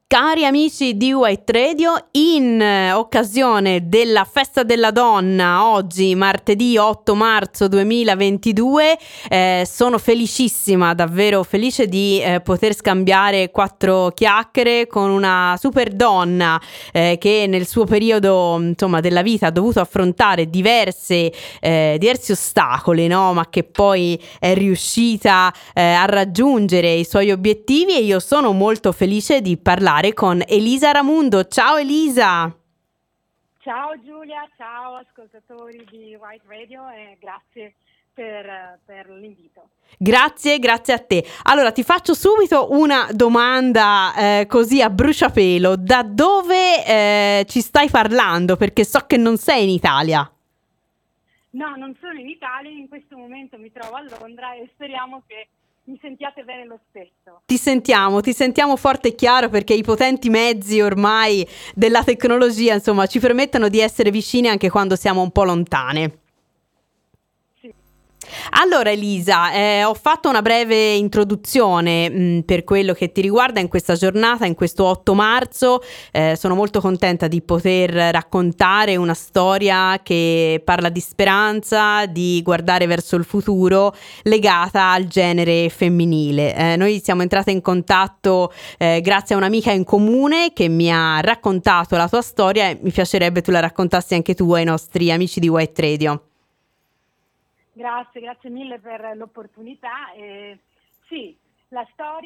Cari amici di White Radio, in occasione della Festa della Donna, oggi martedì 8 marzo 2022, sono felicissima, davvero felice di poter scambiare 4 chiacchiere con una super donna che nel suo periodo, insomma, della vita ha dovuto affrontare diversi ostacoli, no? Ma che poi è riuscita a raggiungere i suoi obiettivi, e io sono molto felice di parlare con Elisa Ramundo. Ciao Elisa! Ciao Giulia, ciao ascoltatori di White Radio e grazie per l'invito. Grazie a te. Allora ti faccio subito una domanda così a bruciapelo. Da dove ci stai parlando? Perché so che non sei in Italia. No, non sono in Italia, in questo momento mi trovo a Londra e speriamo che mi sentiate bene lo stesso. Ti sentiamo forte e chiaro, perché i potenti mezzi ormai della tecnologia, insomma, ci permettono di essere vicini anche quando siamo un po' lontane. Allora Elisa, ho fatto una breve introduzione per quello che ti riguarda in questa giornata, in questo 8 marzo. Sono molto contenta di poter raccontare una storia che parla di speranza, di guardare verso il futuro, legata al genere femminile. Noi siamo entrate in contatto grazie a un'amica in comune che mi ha raccontato la tua storia, e mi piacerebbe tu la raccontassi anche tu ai nostri amici di White Radio. Grazie mille per l'opportunità. Sì, la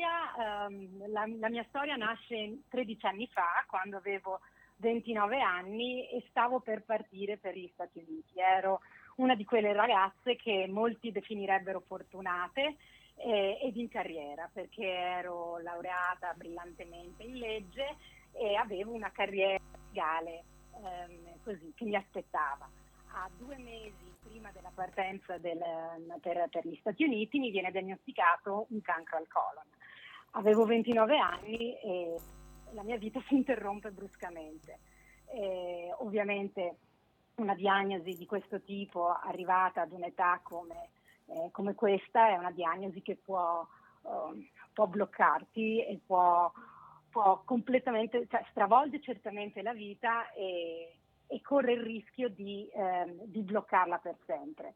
mia storia nasce 13 anni fa, quando avevo 29 anni e stavo per partire per gli Stati Uniti. Ero una di quelle ragazze che molti definirebbero fortunate ed in carriera, perché ero laureata brillantemente in legge e avevo una carriera legale così che mi aspettava. A 2 mesi prima della partenza per gli Stati Uniti mi viene diagnosticato un cancro al colon. Avevo 29 anni e la mia vita si interrompe bruscamente. Ovviamente una diagnosi di questo tipo, arrivata ad un'età come questa, è una diagnosi che può bloccarti e può completamente, cioè stravolge certamente la vita e corre il rischio di bloccarla per sempre.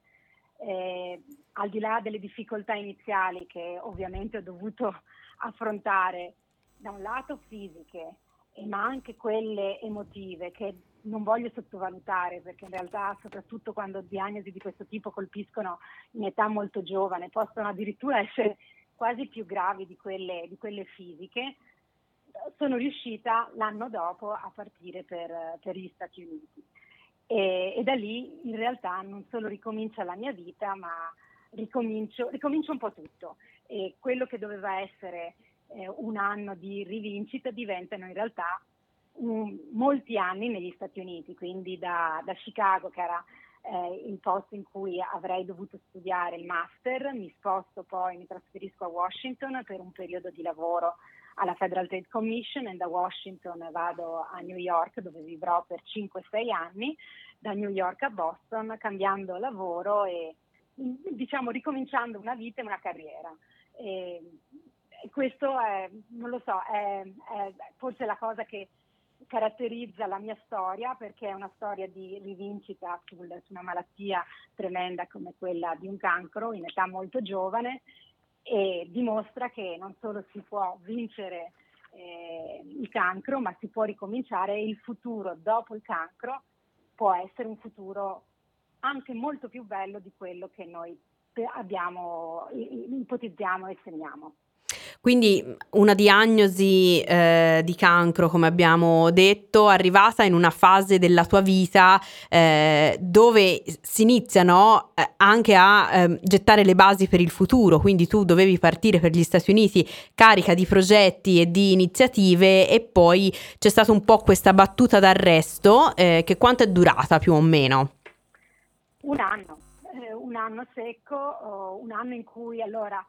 Al di là delle difficoltà iniziali che ovviamente ho dovuto affrontare, da un lato fisiche, ma anche quelle emotive, che non voglio sottovalutare, perché in realtà, soprattutto quando diagnosi di questo tipo colpiscono in età molto giovane, possono addirittura essere quasi più gravi di quelle fisiche, sono riuscita l'anno dopo a partire per gli Stati Uniti e da lì in realtà non solo ricomincia la mia vita, ma ricomincio un po' tutto, e quello che doveva essere un anno di rivincita diventano in realtà molti anni negli Stati Uniti, quindi da Chicago, che era il posto in cui avrei dovuto studiare il master, mi trasferisco a Washington per un periodo di lavoro alla Federal Trade Commission, e da Washington vado a New York, dove vivrò per 5-6 anni, da New York a Boston, cambiando lavoro e diciamo ricominciando una vita e una carriera. E questo è, non lo so, è forse la cosa che caratterizza la mia storia, perché è una storia di rivincita su una malattia tremenda come quella di un cancro in età molto giovane, e dimostra che non solo si può vincere il cancro, ma si può ricominciare, e il futuro dopo il cancro può essere un futuro anche molto più bello di quello che noi ipotizziamo e segniamo. Quindi una diagnosi di cancro, come abbiamo detto, arrivata in una fase della tua vita dove si iniziano anche a gettare le basi per il futuro. Quindi tu dovevi partire per gli Stati Uniti carica di progetti e di iniziative, e poi c'è stata un po' questa battuta d'arresto che quanto è durata più o meno? Un anno secco, un anno in cui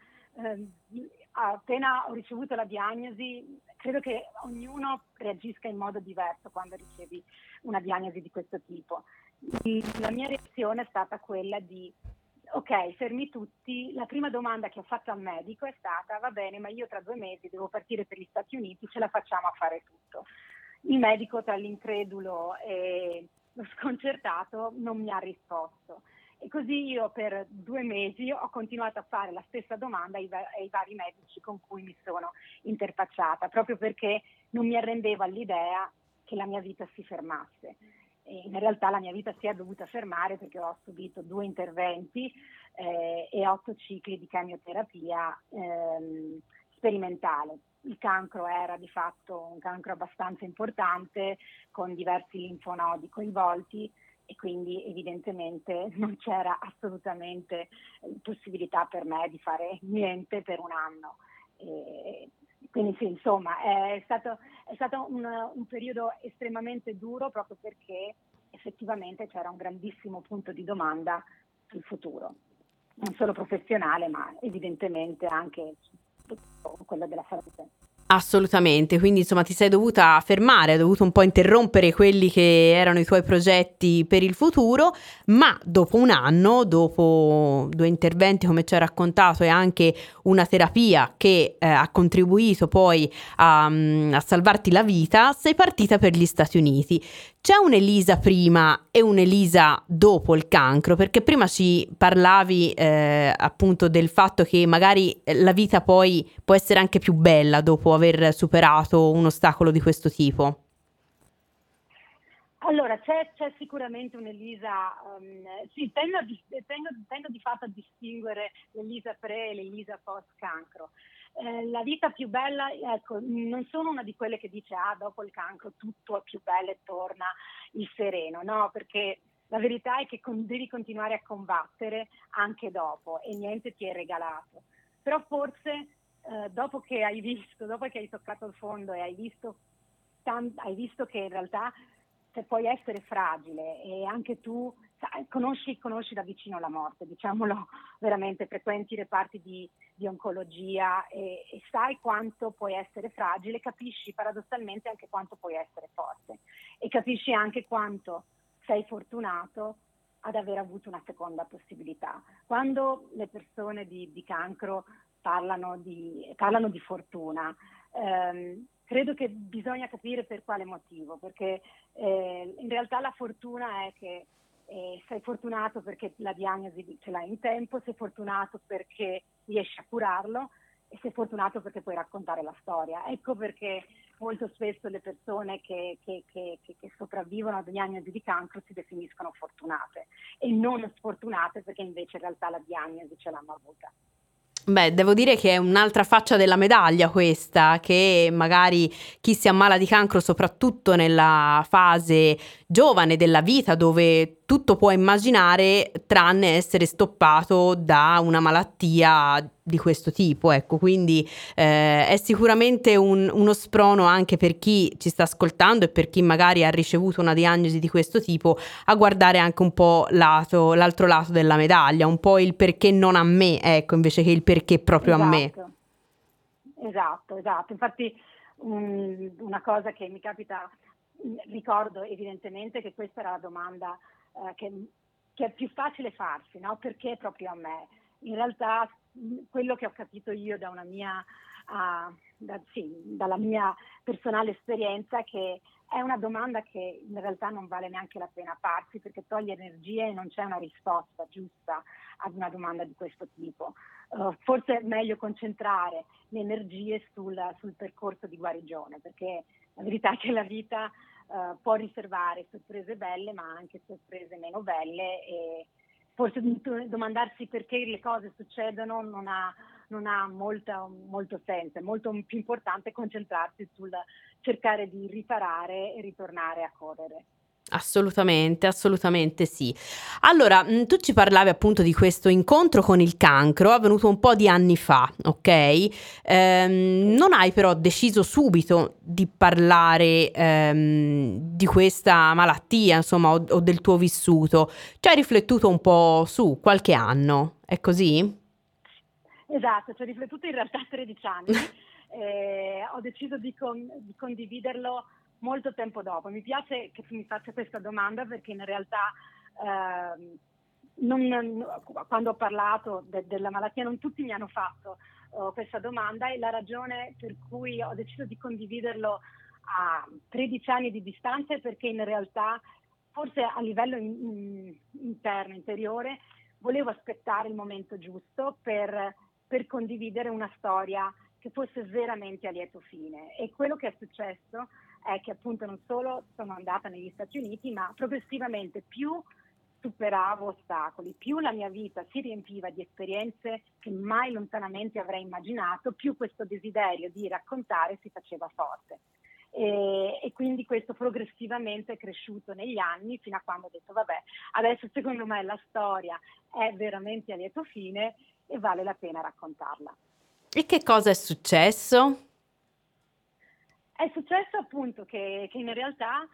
appena ho ricevuto la diagnosi, credo che ognuno reagisca in modo diverso quando ricevi una diagnosi di questo tipo. La mia reazione è stata quella di ok, fermi tutti. La prima domanda che ho fatto al medico è stata: va bene, ma io tra 2 mesi devo partire per gli Stati Uniti, ce la facciamo a fare tutto? Il medico, tra l'incredulo e lo sconcertato, non mi ha risposto. E così io per 2 mesi ho continuato a fare la stessa domanda ai vari medici con cui mi sono interfacciata, proprio perché non mi arrendevo all'idea che la mia vita si fermasse. E in realtà la mia vita si è dovuta fermare perché ho subito 2 interventi e 8 cicli di chemioterapia sperimentale. Il cancro era di fatto un cancro abbastanza importante, con diversi linfonodi coinvolti, e quindi evidentemente non c'era assolutamente possibilità per me di fare niente per un anno. Quindi sì, insomma, è stato un periodo estremamente duro, proprio perché effettivamente c'era un grandissimo punto di domanda sul futuro, non solo professionale, ma evidentemente anche quello della salute. Assolutamente, quindi insomma ti sei dovuta fermare, hai dovuto un po' interrompere quelli che erano i tuoi progetti per il futuro, ma dopo un anno, dopo 2 interventi come ci hai raccontato e anche una terapia che ha contribuito poi a salvarti la vita, sei partita per gli Stati Uniti. C'è un'Elisa prima e un'Elisa dopo il cancro? Perché prima ci parlavi appunto del fatto che magari la vita poi può essere anche più bella dopo aver superato un ostacolo di questo tipo. Allora, c'è sicuramente un'Elisa, sì, tendo di fatto a distinguere l'Elisa pre e l'Elisa post cancro. La vita più bella, ecco, non sono una di quelle che dice dopo il cancro tutto è più bello e torna il sereno, no, perché la verità è che devi continuare a combattere anche dopo e niente ti è regalato. Però forse dopo che hai toccato il fondo e hai visto che in realtà puoi essere fragile, e anche tu conosci da vicino la morte, diciamolo veramente, frequenti i reparti di oncologia e sai quanto puoi essere fragile, capisci paradossalmente anche quanto puoi essere forte e capisci anche quanto sei fortunato ad aver avuto una seconda possibilità. Quando le persone di cancro parlano di fortuna, credo che bisogna capire per quale motivo, perché in realtà la fortuna è che sei fortunato perché la diagnosi ce l'hai in tempo, sei fortunato perché riesci a curarlo e sei fortunato perché puoi raccontare la storia. Ecco perché molto spesso le persone che sopravvivono ad diagnosi di cancro si definiscono fortunate e non sfortunate perché invece in realtà la diagnosi ce l'hanno avuta. Beh, devo dire che è un'altra faccia della medaglia questa, che magari chi si ammala di cancro, soprattutto nella fase giovane della vita, dove tutto può immaginare tranne essere stoppato da una malattia di questo tipo, ecco, quindi è sicuramente uno sprono anche per chi ci sta ascoltando e per chi magari ha ricevuto una diagnosi di questo tipo, a guardare anche un po' l'altro lato della medaglia, un po' il perché non a me, ecco, invece che il perché proprio a me. Esatto. Infatti una cosa che mi capita, ricordo evidentemente che questa era la domanda che è più facile farsi, no? Perché proprio a me? In realtà quello che ho capito io dalla mia personale esperienza è che è una domanda che in realtà non vale neanche la pena farsi, perché toglie energie e non c'è una risposta giusta ad una domanda di questo tipo. Forse è meglio concentrare le energie sul percorso di guarigione, perché la verità è che la vita può riservare sorprese belle ma anche sorprese meno belle, e forse domandarsi perché le cose succedono non ha molto senso. È molto più importante concentrarsi sul cercare di riparare e ritornare a correre. Assolutamente sì. Allora, tu ci parlavi appunto di questo incontro con il cancro, avvenuto un po' di anni fa, ok? Non hai però deciso subito di parlare di questa malattia, insomma, o del tuo vissuto. Ci hai riflettuto un po' su qualche anno, è così? Esatto, ci ho riflettuto in realtà 13 anni. Ho deciso di condividerlo molto tempo dopo. Mi piace che tu mi faccia questa domanda perché in realtà quando ho parlato della malattia non tutti mi hanno fatto questa domanda, e la ragione per cui ho deciso di condividerlo a 13 anni di distanza è perché in realtà forse a livello interno, interiore, volevo aspettare il momento giusto per condividere una storia che fosse veramente a lieto fine. E quello che è successo è che appunto non solo sono andata negli Stati Uniti, ma progressivamente più superavo ostacoli, più la mia vita si riempiva di esperienze che mai lontanamente avrei immaginato, più questo desiderio di raccontare si faceva forte. E quindi questo progressivamente è cresciuto negli anni, fino a quando ho detto vabbè, adesso secondo me la storia è veramente a lieto fine e vale la pena raccontarla. E che cosa è successo? È successo appunto che in realtà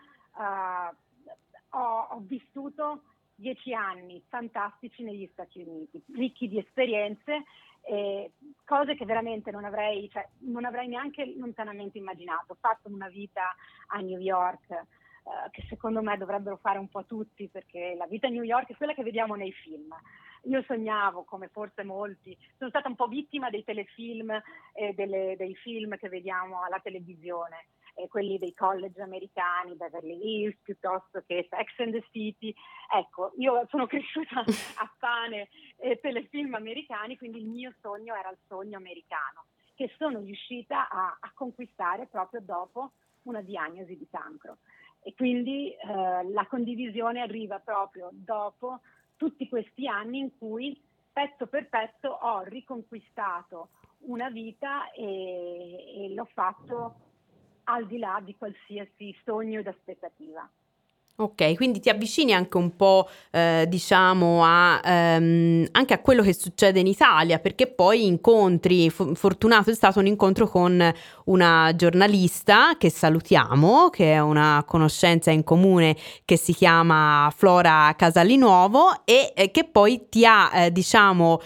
ho vissuto 10 anni fantastici negli Stati Uniti, ricchi di esperienze, cose che veramente non avrei neanche lontanamente immaginato. Ho fatto una vita a New York, che secondo me dovrebbero fare un po' tutti, perché la vita a New York è quella che vediamo nei film. Io sognavo, come forse molti, sono stata un po' vittima dei telefilm e dei film che vediamo alla televisione, quelli dei college americani, Beverly Hills, piuttosto che Sex and the City. Ecco, io sono cresciuta a pane telefilm americani, quindi il mio sogno era il sogno americano, che sono riuscita a conquistare proprio dopo una diagnosi di cancro. E quindi la condivisione arriva proprio dopo tutti questi anni in cui pezzo per pezzo ho riconquistato una vita e l'ho fatto al di là di qualsiasi sogno ed aspettativa. Ok, quindi ti avvicini anche un po', diciamo, anche a quello che succede in Italia, perché poi incontri, fortunato è stato un incontro con una giornalista che salutiamo, che è una conoscenza in comune, che si chiama Flora Casalinuovo e che poi ti ha, diciamo,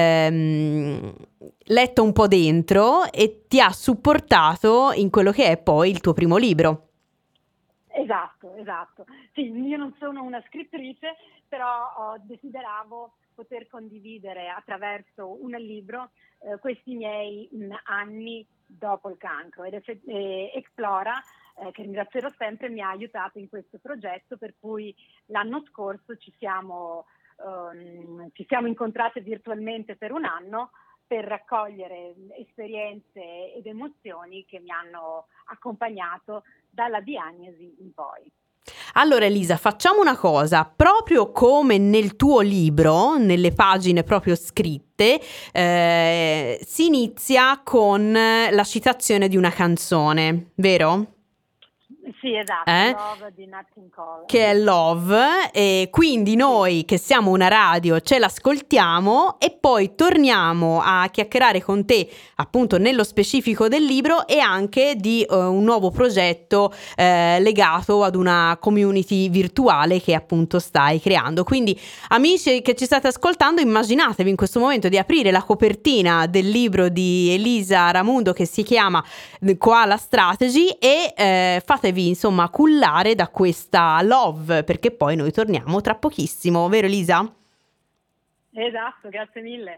letto un po' dentro e ti ha supportato in quello che è poi il tuo primo libro. Esatto. Sì, io non sono una scrittrice, però desideravo poter condividere attraverso un libro questi miei anni dopo il cancro. Ed Explora, che ringrazierò sempre, mi ha aiutato in questo progetto, per cui l'anno scorso ci siamo incontrate virtualmente per un anno per raccogliere esperienze ed emozioni che mi hanno accompagnato dalla diagnosi in poi. Allora Elisa, facciamo una cosa, proprio come nel tuo libro, nelle pagine proprio scritte, si inizia con la citazione di una canzone, vero? Sì, esatto, Love di Nat King Cole. Che è Love, e quindi noi che siamo una radio ce l'ascoltiamo e poi torniamo a chiacchierare con te appunto nello specifico del libro e anche di un nuovo progetto legato ad una community virtuale che appunto stai creando. Quindi amici che ci state ascoltando, immaginatevi in questo momento di aprire la copertina del libro di Elisa Ramundo che si chiama Koala Strategy e fatevi insomma cullare da questa Love, perché poi noi torniamo tra pochissimo, vero Elisa? Esatto, grazie mille.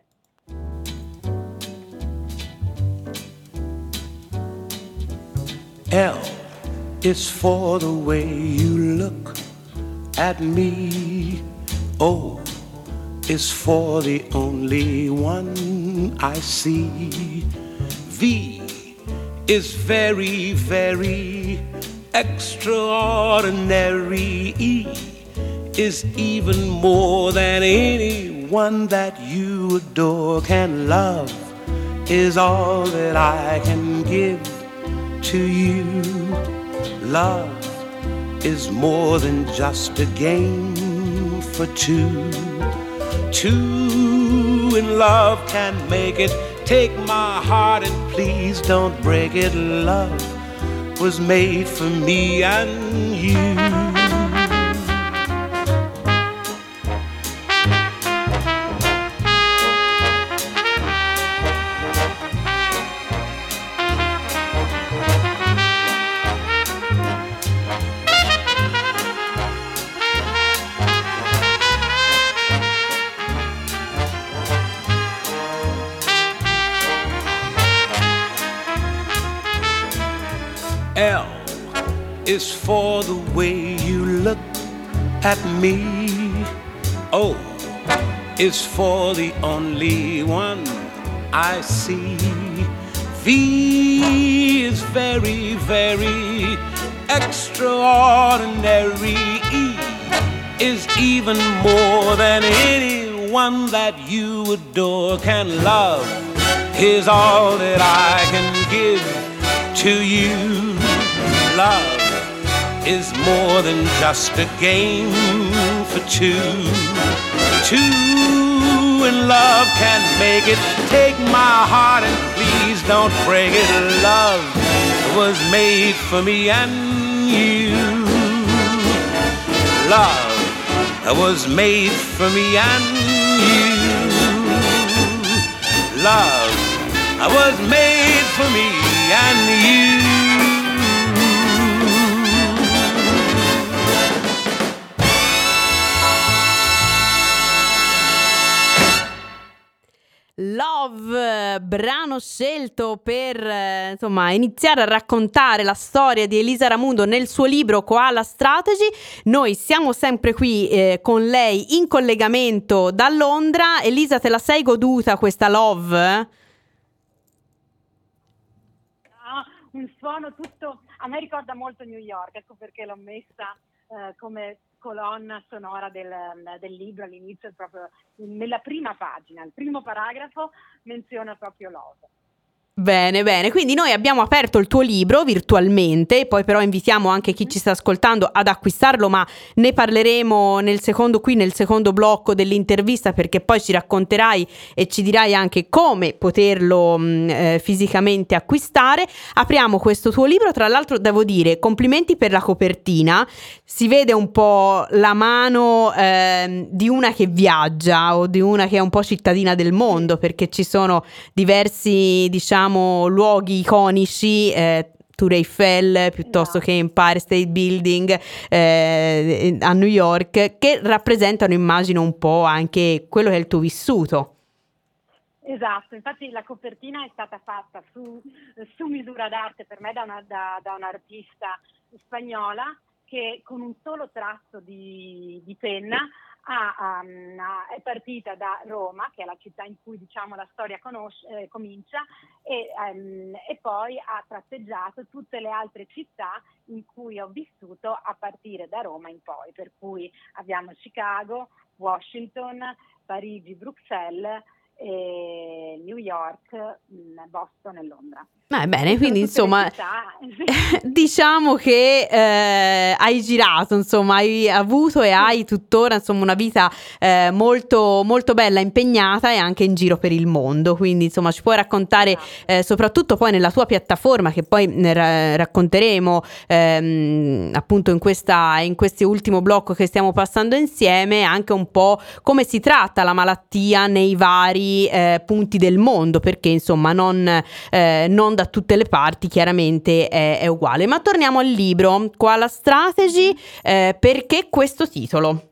L is for the way you look at me. O is for the only one I see. V is very, very extraordinary. E is even more than anyone that you adore can love, is all that I can give to you. Love is more than just a game for two. Two in love can make it. Take my heart and please don't break it. Love was made for me and you. L is for the way you look at me. O is for the only one I see. V is very, very extraordinary. E is even more than anyone that you adore can love. Is all that I can give to you. Love is more than just a game for two. Two in love can make it. Take my heart and please don't break it. Love was made for me and you. Love was made for me and you. Love was made for me and you. Love, brano scelto per insomma iniziare a raccontare la storia di Elisa Ramundo nel suo libro Koala Strategy. Noi siamo sempre qui con lei in collegamento da Londra. Elisa, te la sei goduta questa Love? Un suono tutto, a me ricorda molto New York, ecco perché l'ho messa come colonna sonora del libro all'inizio, proprio nella prima pagina, il primo paragrafo menziona proprio Love. Bene, bene, quindi noi abbiamo aperto il tuo libro virtualmente, poi però invitiamo anche chi ci sta ascoltando ad acquistarlo, ma ne parleremo nel secondo blocco dell'intervista, perché poi ci racconterai e ci dirai anche come poterlo fisicamente acquistare. Apriamo questo tuo libro, tra l'altro devo dire complimenti per la copertina, si vede un po' la mano di una che viaggia o di una che è un po' cittadina del mondo, perché ci sono diversi, diciamo, luoghi iconici, Tour Eiffel piuttosto che Empire State Building a New York, che rappresentano, immagino, un po' anche quello che è il tuo vissuto. Esatto, infatti la copertina è stata fatta su misura d'arte per me da un'artista spagnola che con un solo tratto di penna è partita da Roma, che è la città in cui, diciamo, la storia comincia, e poi ha tratteggiato tutte le altre città in cui ho vissuto a partire da Roma in poi, per cui abbiamo Chicago, Washington, Parigi, Bruxelles, New York, Boston e Londra. Bene, quindi insomma diciamo che hai girato, insomma hai avuto e hai tuttora, insomma, una vita molto, molto bella, impegnata e anche in giro per il mondo, quindi insomma ci puoi raccontare soprattutto poi nella tua piattaforma, che poi ne racconteremo appunto in questo ultimo blocco che stiamo passando insieme, anche un po' come si tratta la malattia nei vari punti del mondo, perché insomma non da tutte le parti chiaramente è uguale. Ma torniamo al libro Koala Strategy, perché questo titolo?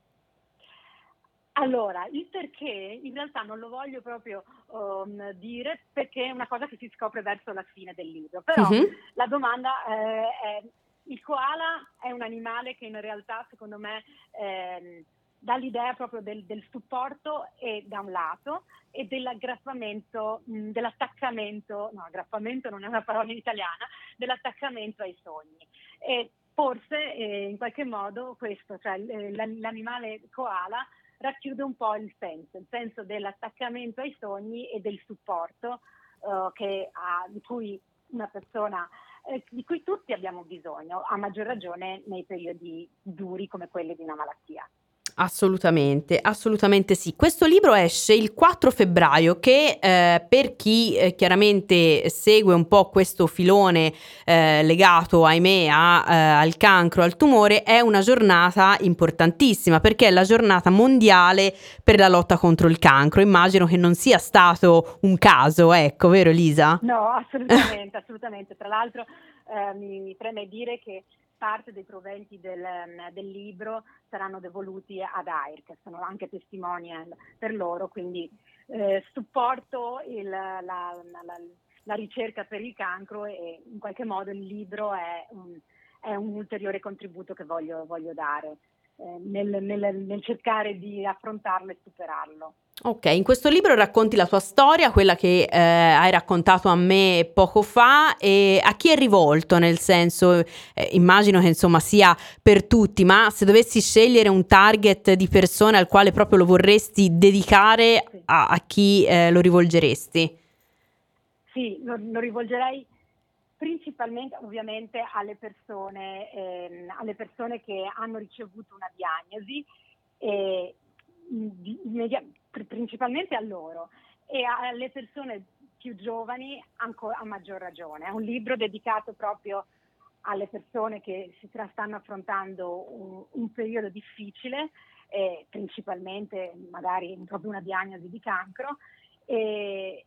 Allora, il perché in realtà non lo voglio proprio dire, perché è una cosa che si scopre verso la fine del libro, però la domanda è: il koala è un animale che in realtà, secondo me, dà l'idea proprio del supporto, e da un lato, e dell'aggrappamento, dell'attaccamento, no, aggrappamento non è una parola italiana, dell'attaccamento ai sogni. E forse in qualche modo questo, cioè l'animale koala, racchiude un po' il senso dell'attaccamento ai sogni e del supporto di cui una persona, di cui tutti abbiamo bisogno, a maggior ragione nei periodi duri come quelli di una malattia. Assolutamente, assolutamente sì. Questo libro esce il 4 febbraio, che per chi chiaramente segue un po' questo filone legato, ahimè, al cancro, al tumore, è una giornata importantissima, perché è la giornata mondiale per la lotta contro il cancro. Immagino che non sia stato un caso, ecco, vero Elisa? No, assolutamente, assolutamente. Tra l'altro mi preme dire che parte dei proventi del libro saranno devoluti ad AIR, che sono anche testimonial per loro, quindi supporto la ricerca per il cancro, e in qualche modo il libro è un ulteriore contributo che voglio dare nel cercare di affrontarlo e superarlo. Ok, in questo libro racconti la tua storia, quella che hai raccontato a me poco fa, e a chi è rivolto, nel senso, immagino che insomma sia per tutti, ma se dovessi scegliere un target di persone al quale proprio lo vorresti dedicare, Sì. a chi lo rivolgeresti? Sì, lo rivolgerei principalmente ovviamente alle persone che hanno ricevuto una diagnosi, e principalmente a loro, e alle persone più giovani ancora a maggior ragione. È un libro dedicato proprio alle persone che stanno affrontando un periodo difficile, principalmente magari proprio una diagnosi di cancro, e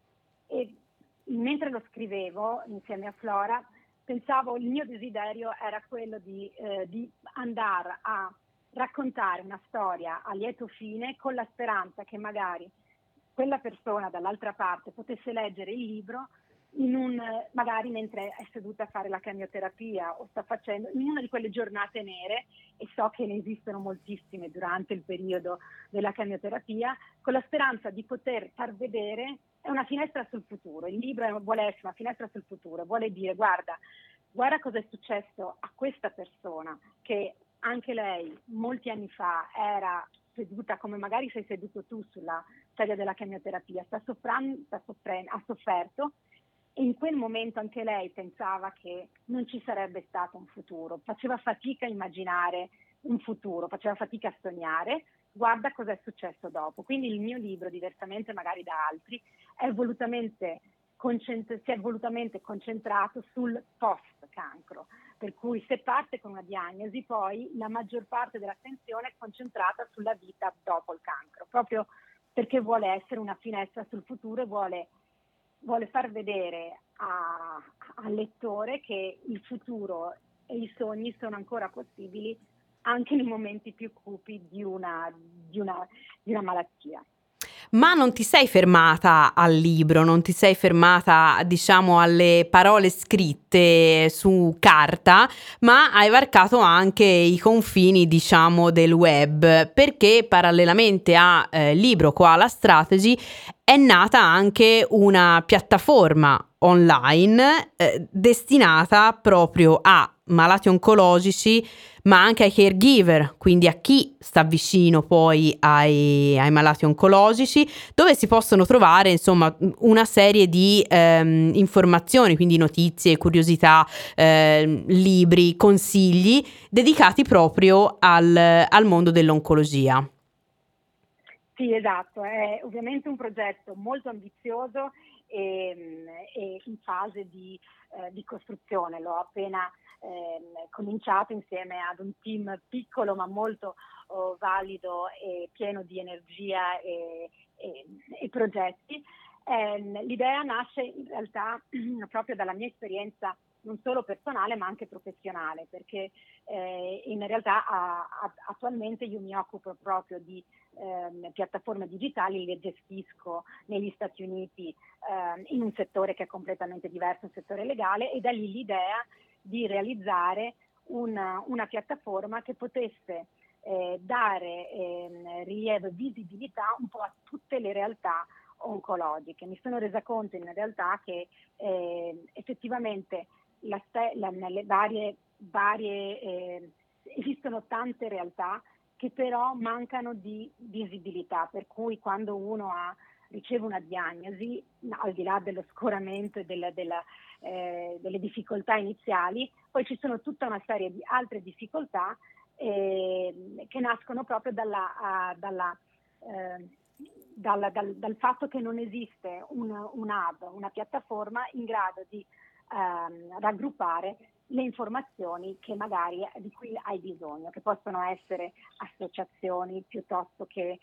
mentre lo scrivevo insieme a Flora pensavo, il mio desiderio era quello di andare a raccontare una storia a lieto fine, con la speranza che magari quella persona dall'altra parte potesse leggere il libro magari mentre è seduta a fare la chemioterapia o sta facendo in una di quelle giornate nere, e so che ne esistono moltissime durante il periodo della chemioterapia, con la speranza di poter far vedere. È una finestra sul futuro, il libro vuole essere una finestra sul futuro, vuole dire guarda cosa è successo a questa persona, che anche lei molti anni fa era seduta come magari sei seduto tu sulla sedia della chemioterapia, ha sofferto, e in quel momento anche lei pensava che non ci sarebbe stato un futuro, faceva fatica a immaginare un futuro, faceva fatica a sognare. Guarda cosa è successo dopo. Quindi il mio libro, diversamente magari da altri, si è volutamente concentrato sul post-cancro, per cui se parte con una diagnosi, poi la maggior parte dell'attenzione è concentrata sulla vita dopo il cancro, proprio perché vuole essere una finestra sul futuro, vuole far vedere al lettore che il futuro e i sogni sono ancora possibili anche nei momenti più cupi di una malattia. Ma non ti sei fermata al libro, non ti sei fermata, diciamo, alle parole scritte su carta, ma hai varcato anche i confini, diciamo, del web, perché parallelamente a libro Koala Strategy è nata anche una piattaforma online destinata proprio a malati oncologici, ma anche ai caregiver, quindi a chi sta vicino poi ai malati oncologici, dove si possono trovare insomma una serie di informazioni, quindi notizie, curiosità, libri, consigli dedicati proprio al mondo dell'oncologia. Sì, esatto, è ovviamente un progetto molto ambizioso e in fase di costruzione. L'ho appena cominciato insieme ad un team piccolo ma molto valido e pieno di energia e progetti. L'idea nasce in realtà proprio dalla mia esperienza non solo personale ma anche professionale, perché in realtà attualmente io mi occupo proprio di piattaforme digitali, le gestisco negli Stati Uniti in un settore che è completamente diverso, un settore legale, e da lì l'idea di realizzare una piattaforma che potesse dare rilievo e visibilità un po' a tutte le realtà oncologiche. Mi sono resa conto in realtà che effettivamente nelle varie esistono tante realtà che però mancano di visibilità, per cui quando uno riceve una diagnosi, al di là dello scoramento e delle difficoltà iniziali, poi ci sono tutta una serie di altre difficoltà che nascono proprio dal fatto che non esiste un hub, una piattaforma in grado di raggruppare le informazioni che magari di cui hai bisogno, che possono essere associazioni piuttosto che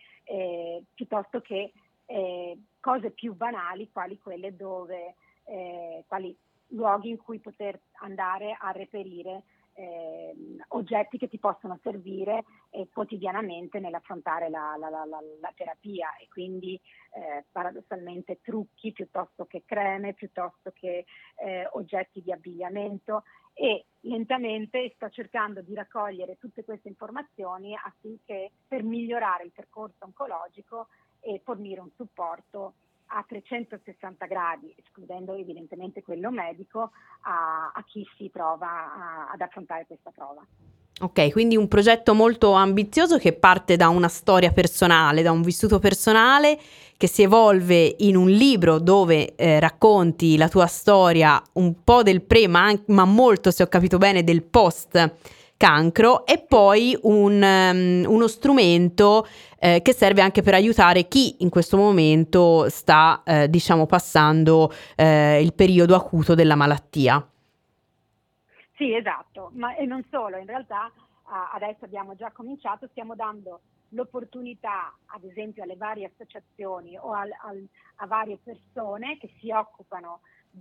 cose più banali, quali quelle quali luoghi in cui poter andare a reperire oggetti che ti possono servire quotidianamente nell'affrontare la terapia, e quindi paradossalmente trucchi piuttosto che creme, piuttosto che oggetti di abbigliamento, e lentamente sto cercando di raccogliere tutte queste informazioni affinché per migliorare il percorso oncologico e fornire un supporto a 360 gradi, escludendo evidentemente quello medico, a chi si trova ad affrontare questa prova. Ok, quindi un progetto molto ambizioso che parte da una storia personale, da un vissuto personale, che si evolve in un libro dove racconti la tua storia, un po' del pre, ma molto, se ho capito bene, del post cancro, e poi uno strumento che serve anche per aiutare chi in questo momento sta passando il periodo acuto della malattia. Sì, esatto, e non solo, in realtà adesso abbiamo già cominciato, stiamo dando l'opportunità ad esempio alle varie associazioni o a varie persone che si occupano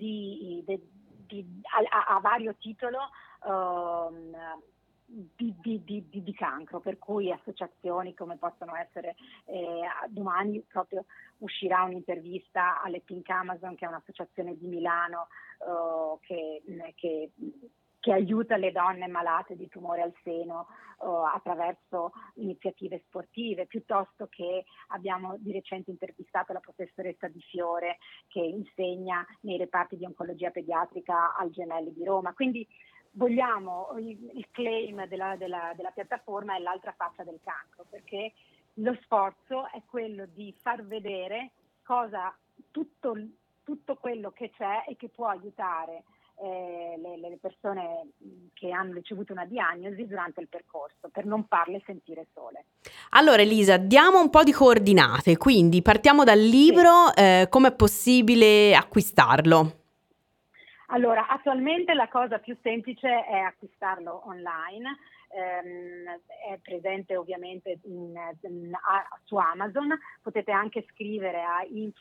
a vario titolo di cancro, per cui associazioni come possono essere, domani proprio uscirà un'intervista alle Pink Amazon, che è un'associazione di Milano che aiuta le donne malate di tumore al seno attraverso iniziative sportive, piuttosto che abbiamo di recente intervistato la professoressa Di Fiore, che insegna nei reparti di oncologia pediatrica al Gemelli di Roma. Quindi vogliamo, il claim della piattaforma è l'altra faccia del cancro, perché lo sforzo è quello di far vedere tutto quello che c'è e che può aiutare le persone che hanno ricevuto una diagnosi durante il percorso, per non farle sentire sole. Allora Elisa, diamo un po' di coordinate, quindi partiamo dal libro, sì. Come è possibile acquistarlo? Allora, attualmente la cosa più semplice è acquistarlo online, è presente ovviamente su Amazon, potete anche scrivere a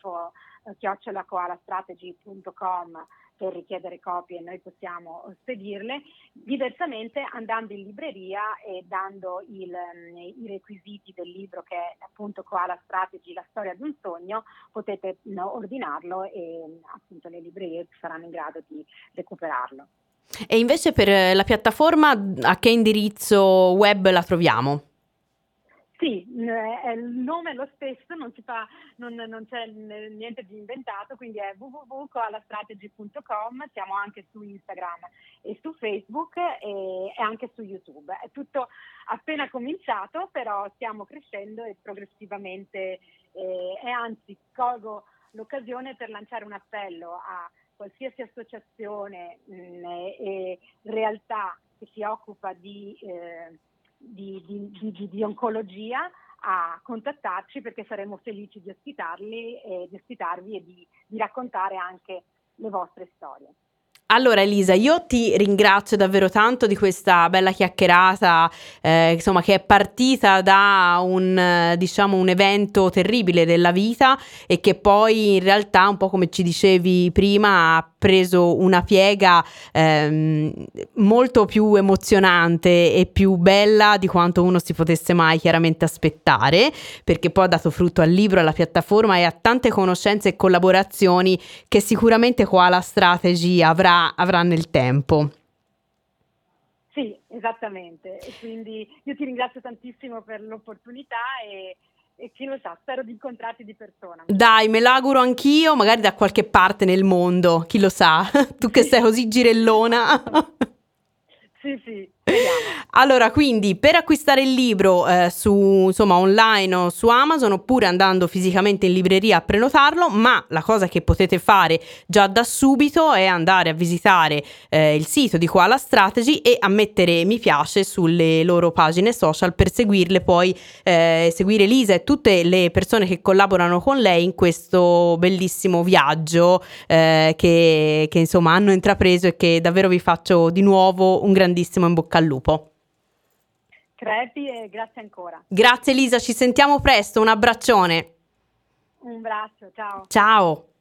info@koalastrategy.com per richiedere copie e noi possiamo spedirle. Diversamente, andando in libreria e dando i requisiti del libro, che è appunto Koala Strategy, la storia di un sogno, potete ordinarlo e appunto le librerie saranno in grado di recuperarlo. E invece per la piattaforma a che indirizzo web la troviamo? Sì, il nome è lo stesso, non c'è niente di inventato, quindi è www.koalastrategy.com, siamo anche su Instagram e su Facebook e anche su YouTube. È tutto appena cominciato, però stiamo crescendo e progressivamente, e anzi colgo l'occasione per lanciare un appello a qualsiasi associazione e realtà che si occupa di oncologia a contattarci, perché saremo felici di ospitarvi e di raccontare anche le vostre storie. Allora Elisa, io ti ringrazio davvero tanto di questa bella chiacchierata, insomma, che è partita da un evento terribile della vita e che poi in realtà, un po' come ci dicevi prima, ha preso una piega molto più emozionante e più bella di quanto uno si potesse mai chiaramente aspettare, perché poi ha dato frutto al libro, alla piattaforma e a tante conoscenze e collaborazioni che sicuramente Koala Strategy avrà nel tempo. Sì, esattamente, e quindi io ti ringrazio tantissimo per l'opportunità e chi lo sa, spero di incontrarti di persona. Dai, me l'auguro anch'io, magari da qualche parte nel mondo, chi lo sa, tu che sei così girellona. Sì, vediamo. Allora, quindi per acquistare il libro online o su Amazon, oppure andando fisicamente in libreria a prenotarlo, ma la cosa che potete fare già da subito è andare a visitare il sito di Koala Strategy e a mettere mi piace sulle loro pagine social per seguirle, poi seguire Lisa e tutte le persone che collaborano con lei in questo bellissimo viaggio che insomma hanno intrapreso, e che davvero vi faccio di nuovo un grandissimo in bocca al lupo. Crepi e grazie ancora. Grazie Lisa, ci sentiamo presto, un abbraccione. Un braccio, ciao. Ciao.